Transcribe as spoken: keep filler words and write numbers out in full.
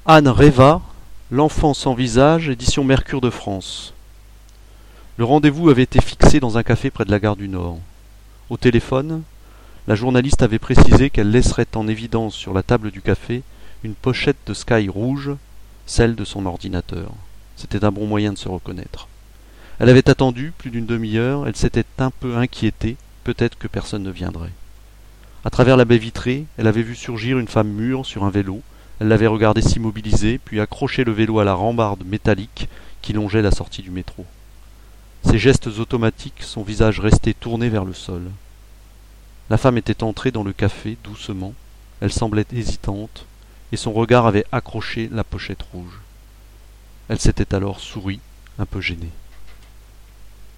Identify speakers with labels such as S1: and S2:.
S1: Anne rêva, l'enfant sans visage, édition Mercure de France. Le rendez-vous avait été fixé dans un café près de la gare du Nord. Au téléphone, la journaliste avait précisé qu'elle laisserait en évidence sur la table du café une pochette de Sky rouge, celle de son ordinateur. C'était un bon moyen de se reconnaître. Elle avait attendu plus d'une demi-heure, elle s'était un peu inquiétée, peut-être que personne ne viendrait. À travers la baie vitrée, elle avait vu surgir une femme mûre sur un vélo. Elle l'avait regardé s'immobiliser, puis accrocher le vélo à la rambarde métallique qui longeait la sortie du métro. Ses gestes automatiques, son visage resté tourné vers le sol. La femme était entrée dans le café doucement, elle semblait hésitante, et son regard avait accroché la pochette rouge. Elle s'était alors souri, un peu gênée.